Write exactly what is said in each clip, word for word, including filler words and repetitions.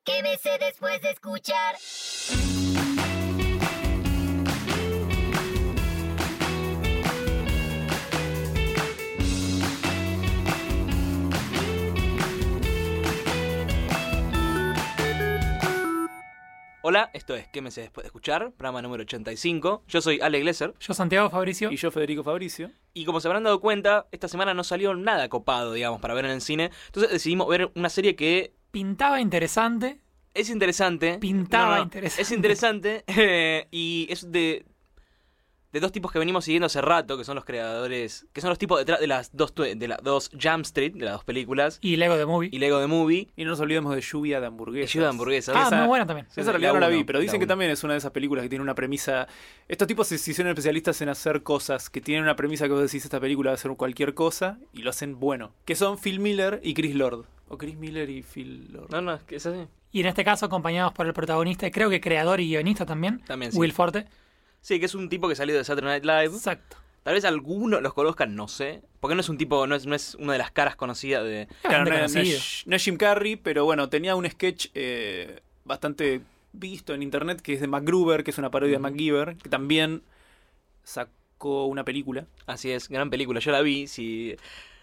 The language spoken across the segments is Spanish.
Quédese después de escuchar. Hola, esto es Quémese después de escuchar, programa número ochenta y cinco. Yo soy Ale Glesser. Yo Santiago Fabricio. Y yo Federico Fabricio. Y como se habrán dado cuenta, esta semana no salió nada copado, digamos, para ver en el cine. Entonces decidimos ver una serie que Pintaba interesante. es interesante. Pintaba No, no, interesante. Es interesante eh, y es de... de dos tipos que venimos siguiendo hace rato, que son los creadores, que son los tipos detrás de las dos tue- de las dos Jump Street, de las dos películas, Y Lego de Movie. y Lego The Movie, Y no nos olvidemos de Lluvia de Hamburguesas. y Lluvia de Hamburguesas. Ah, esa- muy buena también. Sí, Esa en la realidad no la uno, vi, pero la dicen que uno. también es una de esas películas que tiene una premisa... Estos tipos se se hicieron especialistas en hacer cosas que tienen una premisa que vos decís, esta película va a ser cualquier cosa, y lo hacen bueno. Que son Phil Miller y Chris Lord. O Chris Miller y Phil Lord. No, no, es que es así. Y en este caso acompañados por el protagonista, y creo que creador y guionista también, También sí. Will Forte. Sí, que es un tipo que salió de Saturday Night Live. Exacto. Tal vez algunos los conozcan, no sé. Porque no es un tipo, no es, no es una de las caras conocidas de... Claro, no, Bastante es- no conocido. es, no es Jim Carrey, pero bueno, tenía un sketch eh, bastante visto en internet que es de MacGruber, que es una parodia Ujú. de MacGyver, que también sacó una película. Así es, gran película. Yo la vi, si...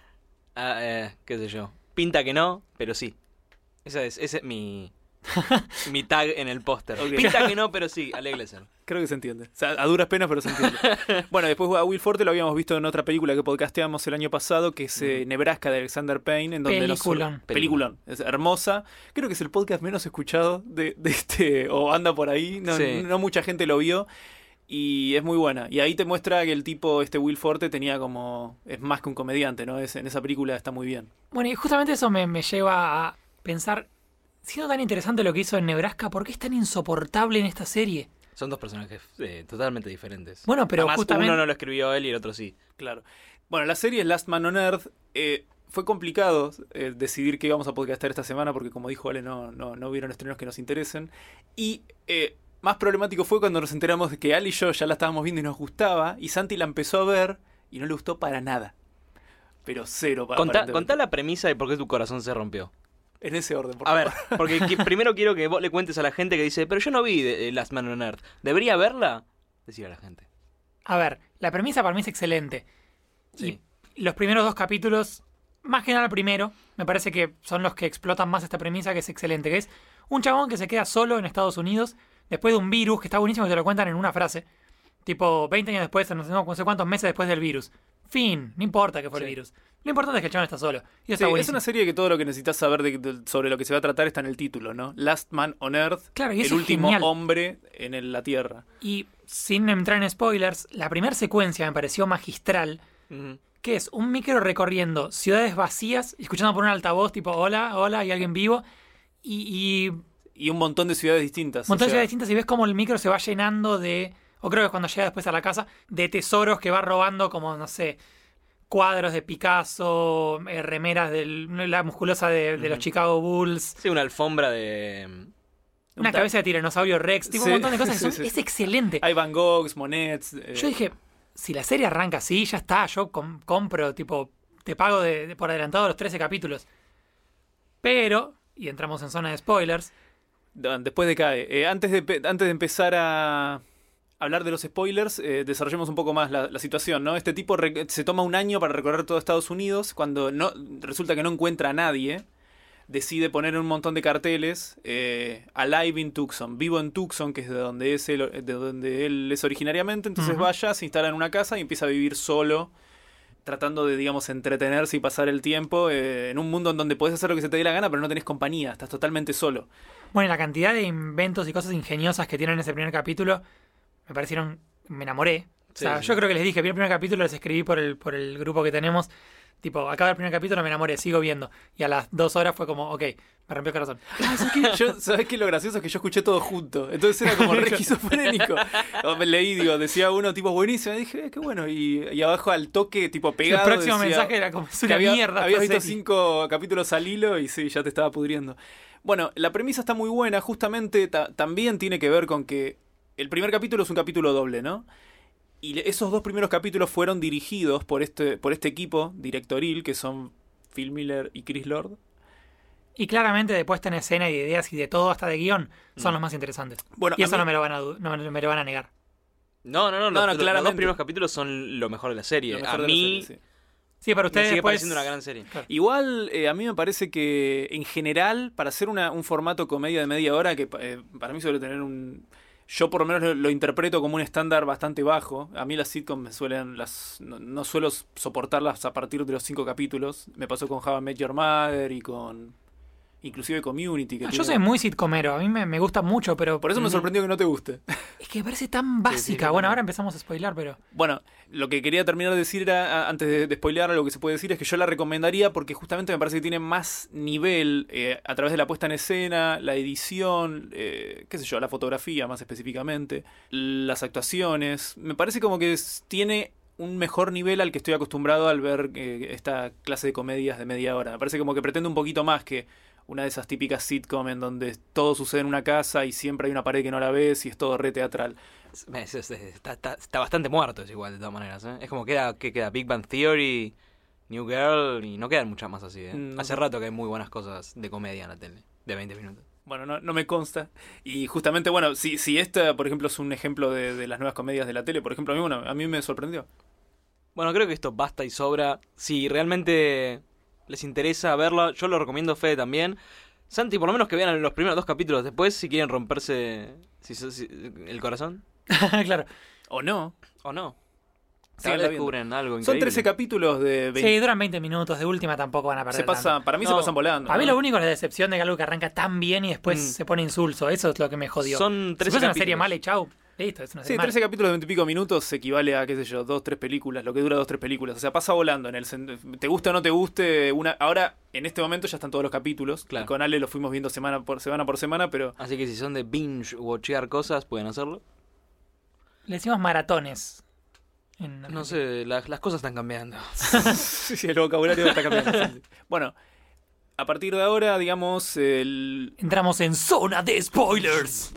ah, eh, qué sé yo. Pinta que no, pero sí. Esa es, ese es mi... mi tag en el póster. Ok. Pinta que no, pero sí, Ale Glesser. Creo que se entiende. O sea, a duras penas, pero se entiende. Bueno, después a Will Forte lo habíamos visto en otra película que podcasteamos el año pasado, que es eh, Nebraska de Alexander Payne, en donde nos- Peliculón. Peliculón. Es hermosa. Creo que es el podcast menos escuchado de, de este, o anda por ahí. No, Sí. no mucha gente lo vio. Y es muy buena. Y ahí te muestra que el tipo, este Will Forte, tenía como... Es más que un comediante, ¿no? Es, en esa película está muy bien. Bueno, y justamente eso me, me lleva a pensar, siendo tan interesante lo que hizo en Nebraska, ¿por qué es tan insoportable en esta serie? Son dos personajes eh, totalmente diferentes. Bueno, pero Además, justamente... uno no lo escribió él y el otro sí. Claro. Bueno, la serie es Last Man on Earth. Eh, fue complicado eh, decidir qué íbamos a podcastar esta semana porque, como dijo Ale, no, no, no hubieron estrenos que nos interesen. Y eh, más problemático fue cuando nos enteramos de que Ale y yo ya la estábamos viendo y nos gustaba. Y Santi la empezó a ver y no le gustó para nada. Pero cero. para Contá, contá la premisa de por qué tu corazón se rompió. En ese orden, por A favor. ver, porque qui- primero quiero que vos le cuentes a la gente que dice, pero yo no vi de- de Last Man on Earth. ¿Debería verla? Decir a la gente. A ver, la premisa para mí es excelente. Sí. Y los primeros dos capítulos, más que nada el primero, me parece que son los que explotan más esta premisa, que es excelente, que es un chabón que se queda solo en Estados Unidos después de un virus, que está buenísimo que te lo cuentan en una frase. Tipo, veinte años después, no sé, no sé cuántos meses después del virus. Fin, no importa que fue Sí. el virus. Lo importante es que el chabón está solo. Y eso Sí, está es buenísimo. una serie que todo lo que necesitas saber de- de- sobre lo que se va a tratar está en el título, ¿no? Last Man on Earth, Claro, y el eso es último genial. hombre en el- la Tierra. Y sin entrar en spoilers, la primera secuencia me pareció magistral, Ujú. que es un micro recorriendo ciudades vacías, y escuchando por un altavoz, tipo, hola, hola, hay alguien vivo, y, y un Y un montón de ciudades distintas. montón o de sea, ciudades distintas, y ves como el micro se va llenando de, o creo que cuando llega después a la casa, de tesoros que va robando como, no sé, cuadros de Picasso, eh, remeras de la musculosa de, de los Ujú. Chicago Bulls, Sí, una alfombra de... una un ta- cabeza de tiranosaurio Rex, tipo Sí, un montón de cosas que sí, son- sí. es excelente. Hay Van Goghs, Monets. eh, Yo dije, si la serie arranca así, ya está, yo com- compro, tipo, te pago de, de por adelantado los trece capítulos. Pero, y entramos en zona de spoilers, Dan, después de cae. Eh, antes, de, pe- antes de empezar a hablar de los spoilers, eh, desarrollemos un poco más la, la situación, ¿no? Este tipo re- se toma un año para recorrer todo Estados Unidos. Cuando no resulta que no encuentra a nadie, decide poner un montón de carteles. Eh, Alive in Tucson, vivo en Tucson, que es de donde, es él, de donde él es originariamente. Entonces Ujú. vaya, se instala en una casa y empieza a vivir solo, tratando de, digamos, entretenerse y pasar el tiempo eh, en un mundo en donde podés hacer lo que se te dé la gana, pero no tenés compañía, estás totalmente solo. bueno, y la cantidad de inventos y cosas ingeniosas que tienen en ese primer capítulo, me parecieron, me enamoré. O Sí, sea, sí. yo creo que les dije, vi el primer capítulo, les escribí por el, por el grupo que tenemos, tipo, acaba el primer capítulo, me enamoré, sigo viendo. Y a las dos horas fue como, ok, me rompió el corazón. ¿Sabes qué? Yo, ¿sabés qué? Lo gracioso es que yo escuché todo junto. Entonces era como re esquizofrénico. O me leí, digo, decía uno tipo buenísimo. Y dije, eh, qué bueno. Y, y abajo al toque, tipo pegado. el próximo decía mensaje era como, es que una había, mierda. habías esta visto serie. cinco capítulos al hilo y sí, ya te estaba pudriendo. Bueno, la premisa está muy buena. Justamente ta- también tiene que ver con que el primer capítulo es un capítulo doble, ¿no? Y le- esos dos primeros capítulos fueron dirigidos por este, por este equipo directoril, que son Phil Miller y Chris Lord. Y claramente de puesta en escena y de ideas y de todo, hasta de guión, son Mm. los más interesantes. Bueno, Y a eso mí- no me lo van a, du- no me lo van a negar. No, no, no, No, los, no, los- los claramente. dos primeros capítulos son lo mejor de la serie. lo mejor A de la mí serie, sí. Sí, para me ustedes sigue después... pareciendo una gran serie. Claro. Igual, eh, a mí me parece que en general, para hacer una, un formato comedia de media hora, que eh, para mí suele tener un... Yo por lo menos lo, lo interpreto como un estándar bastante bajo. A mí las sitcoms me suelen... las No, no suelo soportarlas a partir de los cinco capítulos. Me pasó con How I Met Your Mother y con... Inclusive Community. Que Ah, tiene- yo soy muy sitcomero, a mí me, me gusta mucho, pero Por eso me Mm. sorprendió que no te guste. es que me parece tan básica. yo Bueno, también. ahora empezamos a spoilar, pero... Bueno, lo que quería terminar de decir era, a- antes de, de spoilear, lo que se puede decir es que yo la recomendaría porque justamente me parece que tiene más nivel eh, a través de la puesta en escena, la edición, eh, qué sé yo, la fotografía más específicamente, las actuaciones. Me parece como que es- tiene un mejor nivel al que estoy acostumbrado al ver eh, esta clase de comedias de media hora. Me parece como que pretende un poquito más que una de esas típicas sitcom en donde todo sucede en una casa y siempre hay una pared que no la ves y es todo re teatral. Es- es- es- Está, está- está bastante muerto, es igual, de todas maneras. ¿eh? Es como queda, que queda Big Bang Theory, New Girl, y no quedan muchas más así. ¿eh? No Hace sé. rato que hay muy buenas cosas de comedia en la tele, de veinte minutos. Bueno, no, no me consta. Y justamente, bueno, si, si esta, por ejemplo, es un ejemplo de, de las nuevas comedias de la tele, por ejemplo, a mí, bueno, a mí me sorprendió. Bueno, creo que esto basta y sobra. Si realmente les interesa verla, yo lo recomiendo, Fede también. Santi, por lo menos que vean los primeros dos capítulos después, si quieren romperse si, si- el corazón, claro. ¿O no? o no. Síganla Tal vez viendo. descubren algo Son increíble. trece capítulos de veinte. Sí, duran veinte minutos, de última tampoco van a perder se pasa, tanto. para mí se No, pasan volando. A mí ¿no? lo único es la decepción de que algo que arranca tan bien y después Mm. se pone insulso. Eso es lo que me jodió. Son Si trece fuese una capítulos. serie mala y chau, listo, es una Sí, serie mala. trece capítulos de veinte y pico minutos equivale a, qué sé yo, dos, tres películas, lo que dura dos, tres películas. O sea, pasa volando. En el sen- te guste o no te guste, una ahora, en este momento ya están todos los capítulos. Claro. Y con Ale lo fuimos viendo semana por semana por semana, pero Así que si son de binge watchear cosas, pueden hacerlo. Le decimos maratones. En- No sé, las, las cosas están cambiando. sí, sí, el vocabulario está cambiando. Sí, sí. Bueno, a partir de ahora, digamos, el... Entramos en zona de spoilers.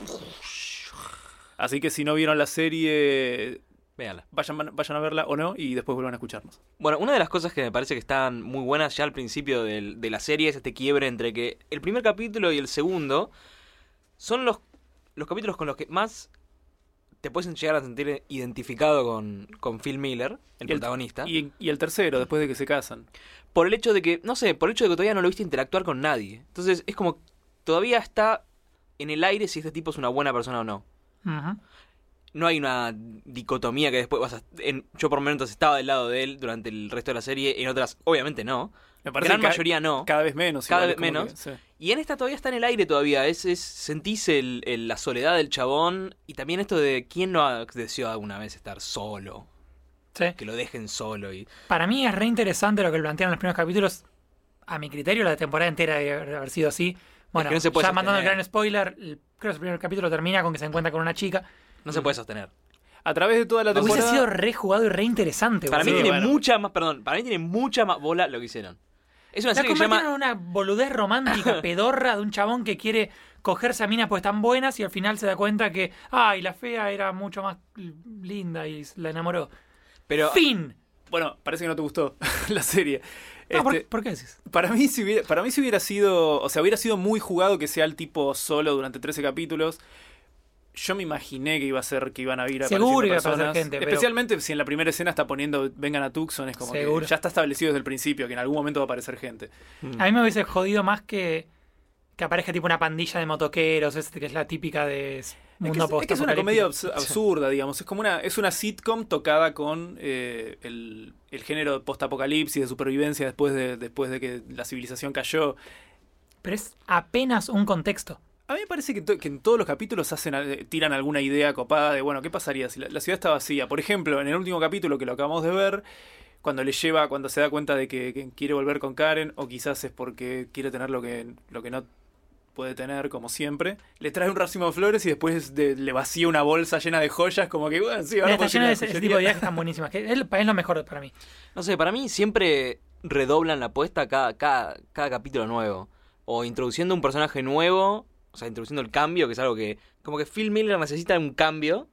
así que si no vieron la serie, Véanla. vayan, vayan a verla o no y después vuelvan a escucharnos. Bueno, una de las cosas que me parece que están muy buenas ya al principio del- de la serie es este quiebre entre que el primer capítulo y el segundo son los, los capítulos con los que más te puedes llegar a sentir identificado con, con Phil Miller, el Y el- protagonista, Y, y el tercero, después de que se casan. por el hecho de que, no sé, por el hecho de que todavía no lo viste interactuar con nadie. Entonces es como, todavía está en el aire si este tipo es una buena persona o no. Ujú. No hay una dicotomía que después vas a... En, yo por momentos estaba del lado de él durante el resto de la serie, en otras obviamente no. Me parece Gran que ca- mayoría no. Cada vez menos. Cada igual, vez es como menos. que- sí. Y en esta todavía está en el aire todavía. Es, es sentís el, el- la soledad del chabón. Y también esto de quién no ha deseado alguna vez estar solo. Sí. Que lo dejen solo. Y... Para mí es re interesante lo que plantean en los primeros capítulos. A mi criterio, la temporada entera debe haber sido así. Bueno, que no se puede ya mandando el sostener. gran spoiler, el- creo que el primer capítulo termina con que se encuentra con una chica. No se puede sostener. A través de toda la Hubiese temporada... sido re jugado y re interesante. Para mí boludo. tiene bueno. mucha más... Perdón. Para mí tiene mucha más bola lo que hicieron. Es una La serie que se convirtieron llama... en una boludez romántica, pedorra, de un chabón que quiere cogerse a minas pues tan buenas y al final se da cuenta que, ay, la fea era mucho más linda y la enamoró. Pero... ¡Fin! Bueno, parece que no te gustó la serie. No, ¿por, Este, por qué decís? para mí si hubiera, para mí si hubiera sido, o sea, hubiera sido muy jugado que sea el tipo solo durante trece capítulos. Yo me imaginé que iba a ser que iban a ir Seguro apareciendo iba a aparecer personas. gente, pero- Especialmente si en la primera escena está poniendo vengan a Tucson, es como Seguro. que ya está establecido desde el principio que en algún momento va a aparecer gente. A mí me hubiese jodido más que, que aparezca tipo una pandilla de motoqueros, este que es la típica de Es que, mundo es, es que es una comedia postapocalíptico. abs- absurda, digamos. Es como una, es una sitcom tocada con eh, el, el género post-apocalipsis, de supervivencia después de, después de que la civilización cayó. Pero es apenas un contexto. A mí me parece que, to- que en todos los capítulos hacen, eh, tiran alguna idea copada de, bueno, ¿qué pasaría si la, la ciudad está vacía? Por ejemplo, en el último capítulo que lo acabamos de ver, cuando le lleva, cuando se da cuenta de que, que quiere volver con Karen, o quizás es porque quiere tener lo que, lo que no puede tener, como siempre, le trae un racimo de flores y después de- le vacía una bolsa llena de joyas, como que, bueno, sí, ahora Está puedo ir lleno a de la ese, ese joyería. tipo de ideas que están buenísimas. Que es, es lo mejor para mí. No sé, para mí siempre redoblan la apuesta cada, cada, cada capítulo nuevo. O introduciendo un personaje nuevo, o sea, introduciendo el cambio, que es algo que... Como que Phil Miller necesita un cambio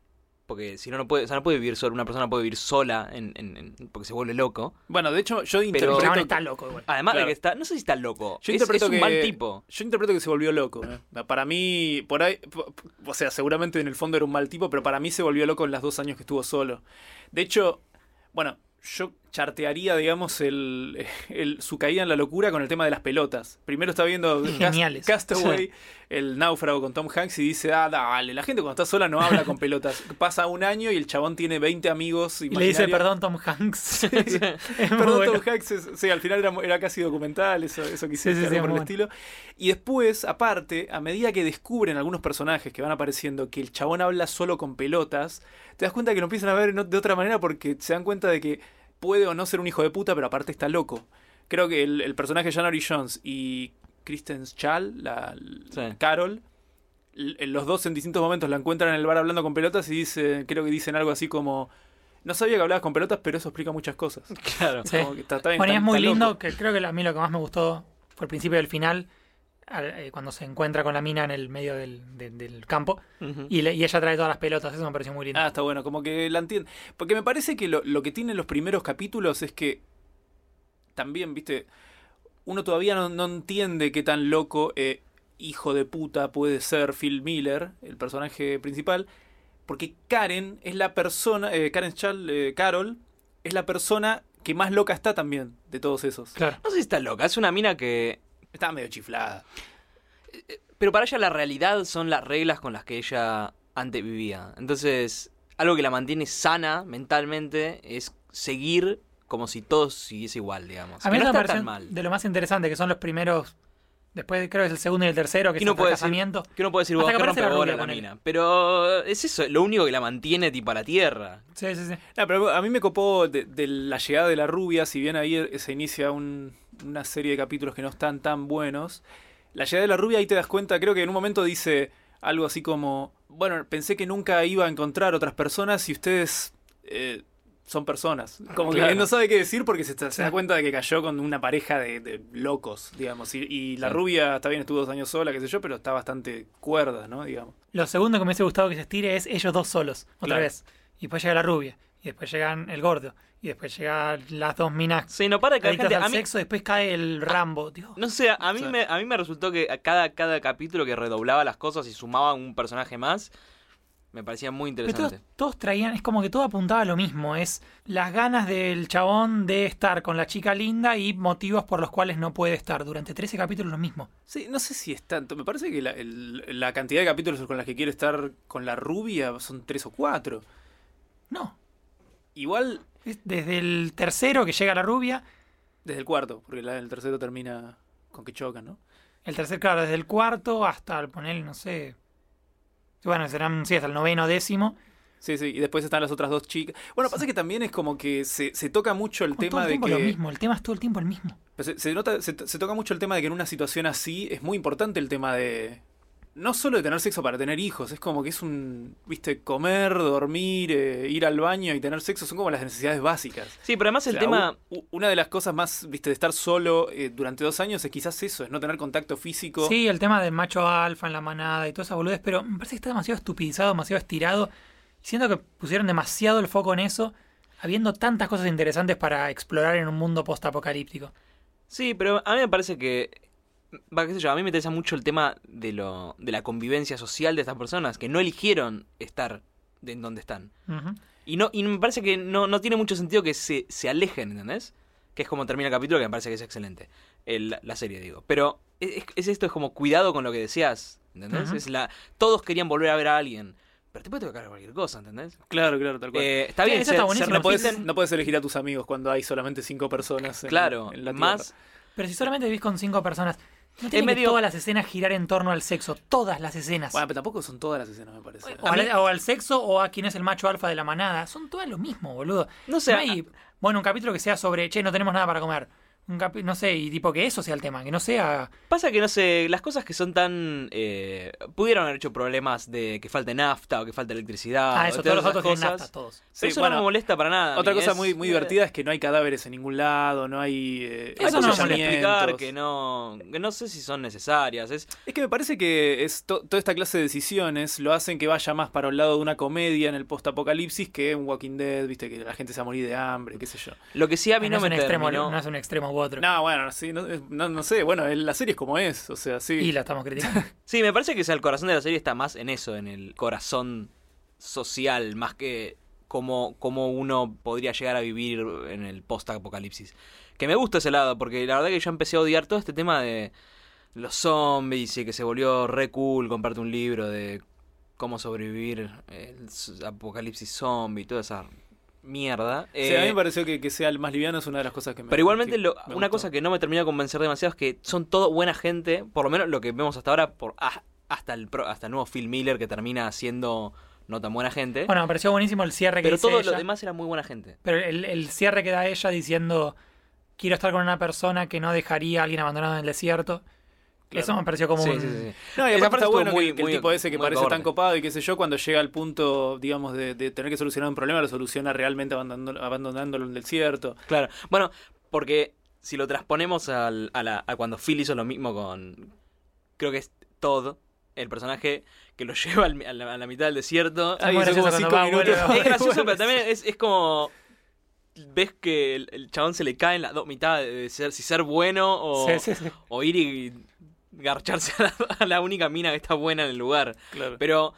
porque si no, no puede, o sea, no puede vivir sola, una persona no puede vivir sola en, en, en- porque se vuelve loco. Bueno, de hecho, yo El Pero- chabón interpreto... está loco, igual. Además Claro. de que está, no sé si está loco, Yo es, interpreto es un que, mal tipo. Yo interpreto que se volvió loco. ¿eh? Para mí, por ahí, p- p- o sea, seguramente en el fondo era un mal tipo, pero para mí se volvió loco en los dos años que estuvo solo. De hecho, bueno, yo chartearía, digamos, el, el- su caída en la locura con el tema de las pelotas. Primero está viendo Cast- Geniales. Castaway, el náufrago con Tom Hanks, y dice, ah, dale, la gente cuando está sola no habla con pelotas. Pasa un año y el chabón tiene veinte amigos Y le dice, imaginarios. perdón, Tom Hanks. Es muy Perdón, bueno. Tom Hanks, es- sí, al final era, era casi documental, eso, eso quise Sí, sí, sí, por el muy estilo. Y después, aparte, a medida que descubren algunos personajes que van apareciendo que el chabón habla solo con pelotas, te das cuenta que lo empiezan a ver no- de otra manera porque se dan cuenta de que puede o no ser un hijo de puta, pero aparte está loco. Creo que el, el personaje de January Jones y Kristen Schaal, la, Sí. Carol, l- los dos en distintos momentos la encuentran en el bar hablando con pelotas y dice, creo que dicen algo así como, no sabía que hablabas con pelotas, pero eso explica muchas cosas. Claro. Sí. Como que está- está bien, Bueno, y está- es muy está lindo, loco. que creo que a mí lo que más me gustó fue el principio del final, al- eh, cuando se encuentra con la mina en el medio del, de- del campo, Ujú. y, le- y ella trae todas las pelotas, eso me pareció muy lindo. Ah, está bueno, como que la entiendo. Porque me parece que lo, lo que tienen los primeros capítulos es que también, viste, uno todavía no, no entiende qué tan loco, eh, hijo de puta puede ser Phil Miller, el personaje principal, porque Karen es la persona, eh, Karen Schall, eh, Carol, es la persona que más loca está también de todos esos. Claro. No sé si está loca, es una mina que... Está medio chiflada. Pero para ella la realidad son las reglas con las que ella antes vivía. Entonces, algo que la mantiene sana mentalmente es seguir como si todo siguiese igual, digamos. A Que mí no me está pareció tan mal. de lo más interesante, que son los primeros, después creo que es el segundo y el tercero, que Y es no hasta el puede decir- casamiento. Que uno puede decir, Hasta vos que que aparece rompe la bola rubia, la ponele. mina. Pero es eso, lo único que la mantiene tipo a la tierra. Sí, sí, sí. No, pero a mí me copó de, de la llegada de la rubia, si bien ahí se inicia un- una serie de capítulos que no están tan buenos. La llegada de la rubia ahí te das cuenta, creo que en un momento dice algo así como, bueno, pensé que nunca iba a encontrar otras personas y ustedes eh, son personas. Como Claro. que no sabe qué decir porque se, se da Sí. cuenta de que cayó con una pareja de, de locos, digamos. Y, y la Sí. rubia, está bien, estuvo dos años sola, qué sé yo, pero está bastante cuerda, ¿no? Digamos. Lo segundo que me hubiese gustado que se estire es ellos dos solos, otra Claro. vez. Y después llega la rubia, y después llegan el gordo, y después llegan las dos minas Sí, no para de caer adictas gente. al A mí, sexo, después cae el Rambo. Dios. no sé, a mí, Sí. me, a mí me resultó que a cada, cada capítulo que redoblaba las cosas y sumaba un personaje más, me parecía muy Pero todos, interesante. todos traían, es como que todo apuntaba a lo mismo, es las ganas del chabón de estar con la chica linda y motivos por los cuales no puede estar. Durante trece capítulos lo mismo. Sí, no sé si es tanto. Me parece que la, el- la cantidad de capítulos con las que quiere estar con la rubia son tres o cuatro. No, Igual es desde el tercero que llega la rubia, desde el cuarto, porque la- el tercero termina con que chocan, ¿no? el tercer, claro, desde el cuarto hasta el poner, no sé. Bueno, serán, sí, hasta el noveno, décimo. Sí, sí, y después están las otras dos chicas. Bueno, pasa que también es como que se, se toca mucho el Con todo tema el de tiempo que. lo mismo, el tema es todo el tiempo el mismo. Se, se nota, se, se toca mucho el tema de que en una situación así es muy importante el tema de. No solo de tener sexo para tener hijos, es como que es un. Viste, comer, dormir, eh, ir al baño y tener sexo son como las necesidades básicas. Sí, pero además O el sea, tema... u- u- una de las cosas más, viste, de estar solo eh, durante dos años es quizás eso, es no tener contacto físico. Sí, el tema del macho alfa en la manada y toda esa boludez, pero me parece que está demasiado estupidizado, demasiado estirado. Siento que pusieron demasiado el foco en eso, habiendo tantas cosas interesantes para explorar en un mundo postapocalíptico. Sí, pero a mí me parece que... Va, qué sé yo, a mí me interesa mucho el tema de lo de la convivencia social de estas personas, que no eligieron estar de en donde están. Ujú. Y no y me parece que no, no tiene mucho sentido que se, se alejen, ¿entendés? Que es como termina el capítulo, que me parece que es excelente. El- la serie, digo. Pero es, es esto, es como cuidado con lo que decías, ¿entendés? Ujú. Es la, todos querían volver a ver a alguien, pero te puede tocar cualquier cosa, ¿entendés? Claro, claro, tal cual. Eh, está Sí, bien, eso se, está se buenísimo. no, puedes, repiten, no puedes elegir a tus amigos cuando hay solamente cinco personas en, claro, en la más... Tierra. Pero si solamente vivís con cinco personas, no tienen que medio- todas las escenas girar en torno al sexo, todas las escenas. Bueno, pero tampoco son todas las escenas, me parece. o, al, o al sexo o a quién es el macho alfa de la manada. Son todas lo mismo, boludo. No sé, No hay, bueno, un capítulo que sea sobre, che, no tenemos nada para comer. Un capi- no sé, y tipo que eso sea el tema, que no sea... Pasa que, no sé, las cosas que son tan... Eh, pudieron haber hecho problemas de que falte nafta o que falte electricidad. Ah, o eso, todas todos los esas autos tienen cosas. nafta, todos. Pero Sí, eso bueno, no me molesta para nada. a Otra mí, cosa es- muy, muy divertida es que no hay cadáveres en ningún lado, no hay... Eh, Eso Eso no no me me molesta. explicar que no, que no sé si son necesarias. Es, Es que me parece que es to- toda esta clase de decisiones lo hacen que vaya más para el lado de una comedia en el post-apocalipsis que un Walking Dead, viste, que la gente se va a morir de hambre, qué sé yo. lo que sí a mí no, no, es me un extremo, terminó... no es un extremo u otro. No, bueno, sí, no, no, no sé, bueno, la serie es como es, o sea, sí. Y la estamos criticando. Sí, me parece que o sea, el corazón de la serie está más en eso, en el corazón social, más que como, como uno podría llegar a vivir en el post-apocalipsis. Que me gusta ese lado, porque la verdad que yo empecé a odiar todo este tema de los zombies y que se volvió re cool comprarte un libro de cómo sobrevivir el apocalipsis zombie y toda esa mierda. Sí, a mí Eh, me pareció que, que sea el más liviano es una de las cosas que me Pero igualmente que lo- me una gustó. cosa que no me termina de convencer demasiado es que son todo buena gente, por lo menos lo que vemos hasta ahora, por ah, hasta el pro- hasta el nuevo Phil Miller que termina siendo no tan buena gente. Bueno, me pareció buenísimo el cierre que pero dice todo ella. lo demás era muy buena gente. Pero el, el cierre que da ella diciendo quiero estar con una persona que no dejaría a alguien abandonado en el desierto. Claro. Eso me pareció como Sí, un... sí, sí. No, y Esa aparte parte está estuvo bueno muy- que, que el muy- tipo ese que muy parece tan acorde. copado y qué sé yo, cuando llega al punto, digamos, de, de tener que solucionar un problema, lo soluciona realmente abandonando- abandonándolo en el desierto. Claro. Bueno, porque si lo transponemos al, a, la, a cuando Phil hizo lo mismo con... Creo que es Todd, el personaje que lo lleva al- a, la, a la mitad del desierto. Ah, muy son como gracioso cinco cuando va, minutos. vuelve. Es gracioso, pero también es, es como... Ves que el, el chabón se le cae en las dos mitades de ser, si ser bueno o, Sí, sí, sí. o ir y garcharse a la, a la única mina que está buena en el lugar. Claro. Pero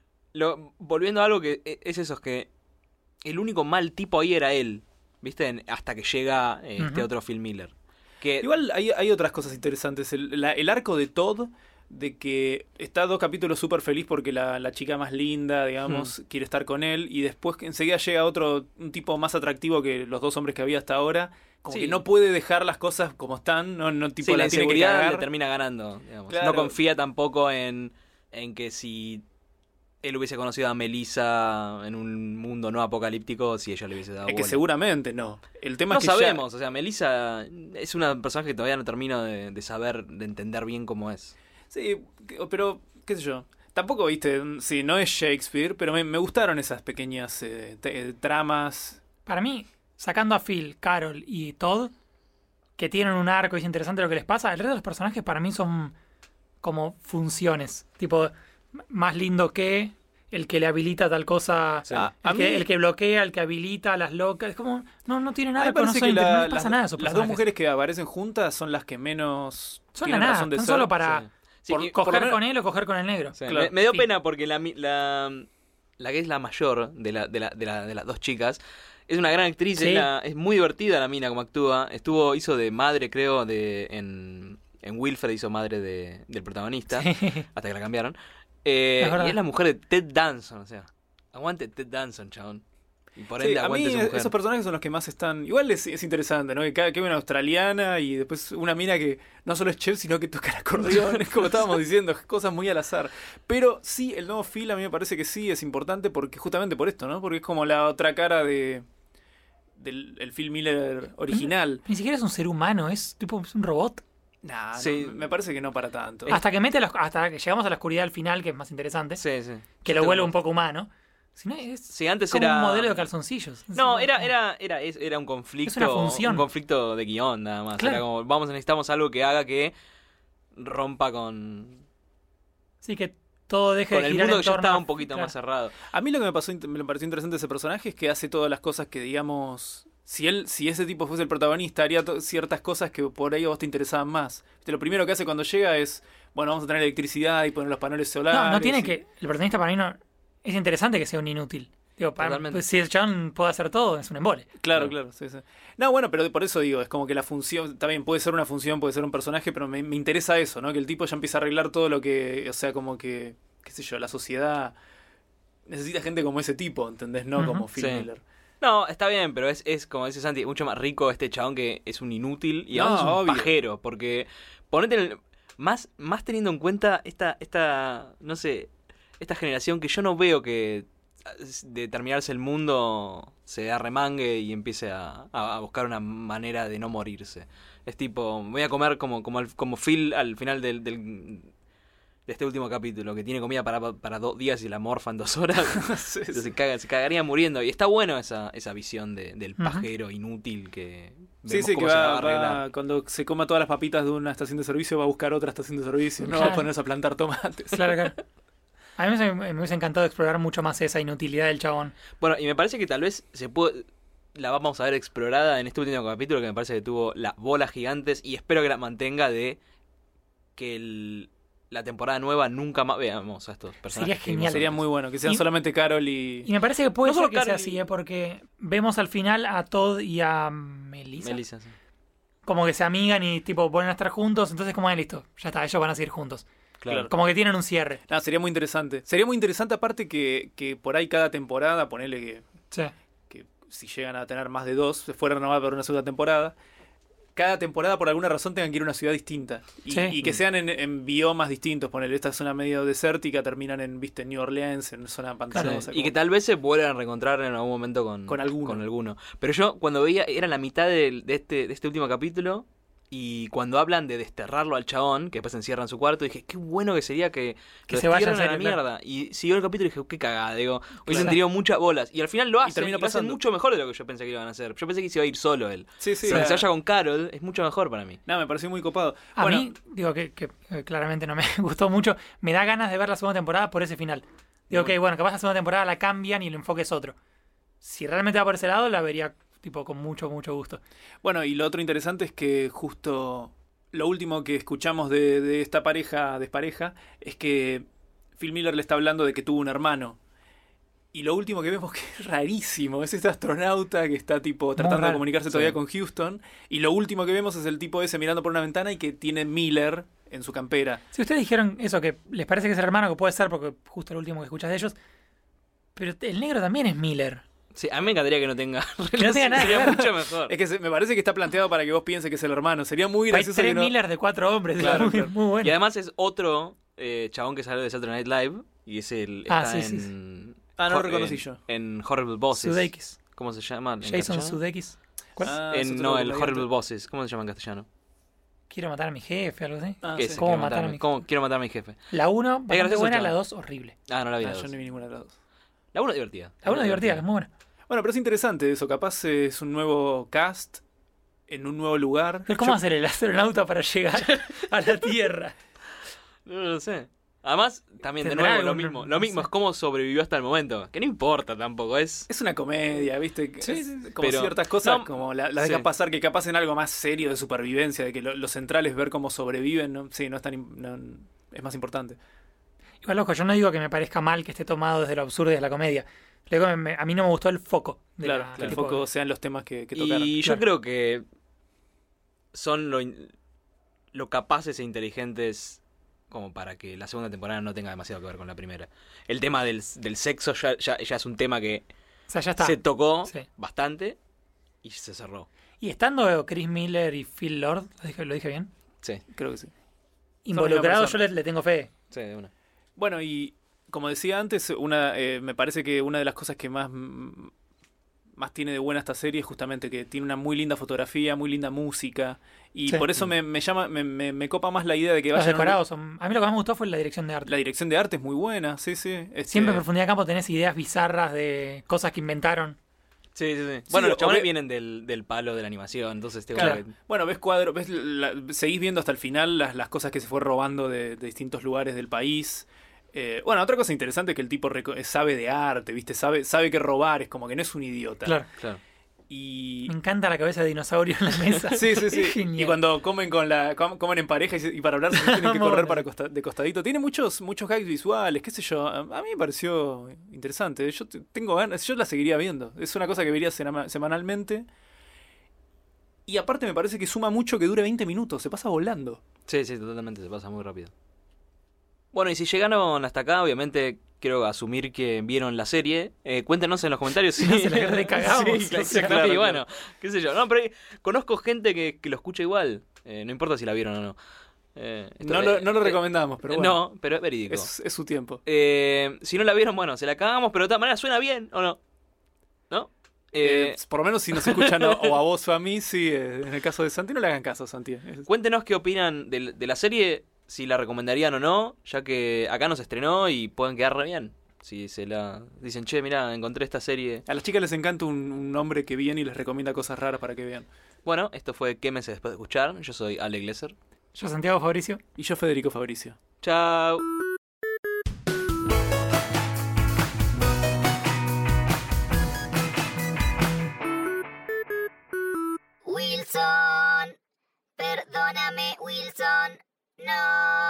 lo, volviendo a algo que e- es eso, es que el único mal tipo ahí era él, ¿viste? En- hasta que llega eh, este Ujú. otro Phil Miller. Que, Igual hay, hay otras cosas interesantes. El, la- el arco de Todd, de que está dos capítulos súper feliz porque la, la chica más linda, digamos, Hmm. quiere estar con él. Y después que enseguida llega otro, un tipo más atractivo que los dos hombres que había hasta ahora. Como Sí. que no puede dejar las cosas como están, no, no tipo sí, la la tiene que inseguridad cagar. le termina ganando. Digamos. Claro. No confía tampoco en, en que si él hubiese conocido a Melissa en un mundo no apocalíptico, si ella le hubiese dado Es que bola. seguramente no. El tema No es que ya- sabemos, o sea, Melissa es una personaje que todavía no termino de, de saber, de entender bien cómo es. Sí, que- pero, qué sé yo. Tampoco, viste, sí, no es Shakespeare, pero me, me gustaron esas pequeñas eh, te- tramas. Para mí, sacando a Phil, Carol y Todd, que tienen un arco y es interesante lo que les pasa, el resto de los personajes para mí son como funciones. Tipo, m- más lindo que el que le habilita tal cosa, Sí. A- el, a que, mí- el que bloquea, el que habilita a las locas. Es como, no, no tiene A mí nada, me pero no, parece son que inter- la- no les pasa las, nada a esos las dos personajes. mujeres que aparecen juntas son las que menos Son tienen la nada, razón de son ser. solo para Sí. Sí, Por- y- por lo coger menos- con él o coger con el negro. Sí, Claro. me, me dio Fin. pena porque la, mi- la, la que es la mayor de, la, de, la, de, la- de las dos chicas es una gran actriz, Sí. es, la- es muy divertida la mina como actúa. Estuvo, hizo de madre, creo, de en, en Wilfred hizo madre de, del protagonista, Sí. hasta que la cambiaron. Eh, Es verdad. y es la mujer de Ted Danson, o sea, aguante Ted Danson, chabón. Y por Sí, ende a mí aguante su mujer. esos personajes son los que más están... Igual es, es interesante, ¿no? Que cada que hay una australiana y después una mina que no solo es chef, sino que toca el acordeón, es como estábamos diciendo, cosas muy al azar. Pero sí, el nuevo Phil a mí me parece que sí es importante porque justamente por esto, ¿no? Porque es como la otra cara de del el Phil Miller original. Ni siquiera es un ser humano, es tipo es un robot. Nah, Sí. no, me parece que no para tanto. Hasta que mete la- hasta que llegamos a la oscuridad al final, que es más interesante, Sí, sí. que lo vuelve un poco humano. Si no, es Sí, antes como era un modelo de calzoncillos. No, Es era, como- era, era, es- era un conflicto. Es una función. Un conflicto de guión, nada más. Claro. Era como, vamos, necesitamos algo que haga que rompa con, Sí, que todo deje con de el girar mundo en que ya torno estaba a- un poquito claro. más cerrado. A mí lo que me pasó int- me pareció interesante de ese personaje es que hace todas las cosas que, digamos, si él, si ese tipo fuese el protagonista, haría to- ciertas cosas que por ahí a vos te interesaban más. Viste, lo primero que hace cuando llega es, bueno, vamos a tener electricidad y poner los paneles solares. No, no tiene y- que. El protagonista para mí no. Es interesante que sea un inútil. Digo, para, Totalmente. pues, si el chabón puede hacer todo, es un embole. Claro, Claro. claro, sí, sí. No, bueno, pero por eso digo, es como que la función, también puede ser una función, puede ser un personaje, pero me, me interesa eso, ¿no? Que el tipo ya empieza a arreglar todo lo que, o sea, como que, qué sé yo, la sociedad necesita gente como ese tipo, ¿entendés? No Ujú. como Phil Sí. Miller. No, está bien, pero es, es como dice Santi, mucho más rico este chabón que es un inútil y No, además es un obvio. pajero. Porque ponete en el- más, más teniendo en cuenta esta, esta, no sé, esta generación que yo no veo que de terminarse el mundo se arremangue y empiece a, a buscar una manera de no morirse. Es tipo, voy a comer como como, al- como Phil al final del, del- de este último capítulo, que tiene comida para, para dos días y la morfa en dos horas. Sí, Entonces se, caga- se cagaría muriendo. Y está bueno esa, esa visión de- del Ujú. pajero inútil que Sí, vemos sí, que cómo se va, va a arreglar. va- cuando se coma todas las papitas de una estación de servicio va a buscar otra estación de servicio, no va a Claro. ponerse a plantar tomates. Claro, claro. A mí me, me hubiese encantado explorar mucho más esa inutilidad del chabón. Bueno, y me parece que tal vez se puede la vamos a ver explorada en este último capítulo, que me parece que tuvo las bolas gigantes y espero que la mantenga, de que el- la temporada nueva nunca más veamos a estos personajes. Sería que vimos genial. Sería antes. muy bueno, que sean Y- solamente Carol y... Y me parece que puede No ser solo que sea Carly- así, ¿eh? Porque vemos al final a Todd y a Melissa, Melissa, sí. como que se amigan y tipo vuelven a estar juntos, entonces como, ah, listo, ya está, ellos van a seguir juntos. Claro. Como que tienen un cierre. No, sería muy interesante. Sería muy interesante aparte que, que por ahí cada temporada, ponele que, Sí. que si llegan a tener más de dos, se fuera renovada por una segunda temporada, cada temporada por alguna razón tengan que ir a una ciudad distinta. Y, Sí. y que sean en, en biomas distintos. Ponele, esta zona medio desértica, terminan en, viste, en New Orleans, en zona pantanosa. Sí, y que como- tal vez se vuelvan a reencontrar en algún momento con, Con alguno. con alguno. Pero yo cuando veía, era la mitad del- de, este, de este último capítulo, y cuando hablan de desterrarlo al chabón, que después se encierra en su cuarto, dije, qué bueno que sería que, Que lo se vaya destierren en a la serio, claro. mierda. Y siguió el capítulo y dije, qué cagada, digo, hubiesen Claro. tenido muchas bolas. Y al final lo hacen, y termina lo hacen pasando. mucho mejor de lo que yo pensé que iban a hacer. Yo pensé que se iba a ir solo él. Sí, sí. Pero que la- se vaya con Carol es mucho mejor para mí. No, me pareció muy copado. A Bueno, mí, digo que, que, eh, claramente no me gustó mucho, me da ganas de ver la segunda temporada por ese final. Digo que, bueno, capaz la segunda temporada la cambian y el enfoque es otro. Si realmente va por ese lado, la vería tipo con mucho, mucho gusto. Bueno, y lo otro interesante es que justo lo último que escuchamos de, de esta pareja despareja es que Phil Miller le está hablando de que tuvo un hermano. Y lo último que vemos que es rarísimo, es este astronauta que está tipo tratando de raro. comunicarse Sí. todavía con Houston. Y lo último que vemos es el tipo ese mirando por una ventana y que tiene Miller en su campera. Si ustedes dijeron eso, que les parece que es el hermano, que puede ser porque justo el último que escuchas de ellos, pero el negro también es Miller. Sí, a mí me encantaría que no tenga Que no tenga nada que sería ver. mucho mejor. Es que se- me parece que está planteado para que vos pienses que es el hermano. Sería muy Hay gracioso tres que no... Miller de cuatro hombres, Claro, muy, claro. muy bueno. Y además es otro eh, chabón que salió de Saturday Night Live, y es el Ah, está sí, sí, en... Ah, no lo Hor- reconocí en- yo. En Horrible Bosses. Sudeikis. ¿Cómo se llama? en Jason castellano? Sudeikis. ¿Cuál? Ah, es En- otro no, el comediante. Horrible Bosses. ¿Cómo se llama en castellano? Quiero matar a mi jefe, algo así. Ah, ¿Qué sí. es? ¿Cómo Quiero matar a matar mi- ¿Cómo? Quiero matar a mi jefe. La uno, bastante gracioso, buena, chaval. la dos, horrible. Ah, no la vi. Ah, la yo dos. no vi ninguna de las dos. La uno es divertida. La uno es divertida, es muy buena. Bueno, pero es interesante eso. Capaz es un nuevo cast en un nuevo lugar. Pero ¿cómo Yo- va a ser el astronauta para llegar a la Tierra? No lo sé. Además, también, de Tendrá nuevo, lo algún- mismo. no Lo mismo sé. es cómo sobrevivió hasta el momento. Que no importa tampoco, es... Es una comedia, ¿viste? Sí, Es sí, como pero- ciertas cosas, no, como la, la sí. dejan pasar, que capaz en algo más serio de supervivencia, de que lo, lo central es ver cómo sobreviven, ¿no? Sí, no es tan... im- no- es más importante. Igual, loco, yo no digo que me parezca mal que esté tomado desde lo absurdo y desde la comedia. Le digo que me- a mí no me gustó el foco. De Claro, la- que el tipo- foco sean los temas que, que tocaron. Y yo Claro. creo que son lo, in- lo capaces e inteligentes como para que la segunda temporada no tenga demasiado que ver con la primera. El tema del, del sexo ya, ya, ya es un tema que O sea, ya está. se tocó Sí. bastante y se cerró. Y estando Chris Miller y Phil Lord, ¿lo dije, lo dije bien? Sí, Creo que sí. Involucrados, yo persona. le, le tengo fe. sí, de una. Bueno, y como decía antes, una eh, me parece que una de las cosas que más, mm, más tiene de buena esta serie es justamente que tiene una muy linda fotografía, muy linda música. Y Sí. por eso me, me llama, me, me, me copa más la idea de que Los vayan a un- decorados son... A mí lo que más me gustó fue la dirección de arte. La dirección de arte es muy buena, sí, sí. Este, Siempre en profundidad de campo tenés ideas bizarras de cosas que inventaron. Sí, sí, sí. Bueno, o los chabones ve- vienen del, del palo de la animación, entonces te Claro. Bueno, ves cuadros, ves la- seguís viendo hasta el final las, las cosas que se fue robando de, de distintos lugares del país. Eh, bueno, otra cosa interesante es que el tipo reco- sabe de arte, ¿viste? Sabe, sabe que robar, es como que no es un idiota. Claro. Claro. Y... Me encanta la cabeza de dinosaurio en la mesa. Sí, sí, sí. Es genial. Y cuando comen con la com- comen en pareja y, se- y para hablar se tienen que Muy correr bueno. para costa- de costadito. Tiene muchos muchos gags visuales, qué sé yo. A, a mí me pareció interesante. Yo te- tengo ganas, yo la seguiría viendo. Es una cosa que vería sena- semanalmente. Y aparte me parece que suma mucho que dure veinte minutos, se pasa volando. Sí, sí, totalmente, se pasa muy rápido. Bueno, y si llegaron hasta acá, obviamente quiero asumir que vieron la serie. Eh, cuéntenos en los comentarios si... No, se la recagamos, Sí, o claro, sea, claro, y claro. bueno, qué sé yo. No, pero conozco gente que, que lo escucha igual. Eh, no importa si la vieron o no. Eh, esto- No lo, no lo eh, recomendamos, pero bueno. No, pero es verídico. es, es su tiempo. Eh, si no la vieron, bueno, se la cagamos, pero de todas maneras suena bien, ¿o no? ¿No? Eh, Eh, por lo menos si nos escuchan o, o a vos o a mí, sí. eh, en el caso de Santi, no le hagan caso, Santi. Es- Cuéntenos qué opinan de, de la serie, si la recomendarían o no, ya que acá nos estrenó y pueden quedar re bien. Si se la dicen, che, mira, encontré esta serie. A las chicas les encanta un, un hombre que viene y les recomienda cosas raras para que vean. Bueno, esto fue Quémense después de escuchar. Yo soy Ale Glesser. Yo, Santiago Fabricio. Y yo, Federico Fabricio. Chao. Wilson, perdóname, Wilson. No.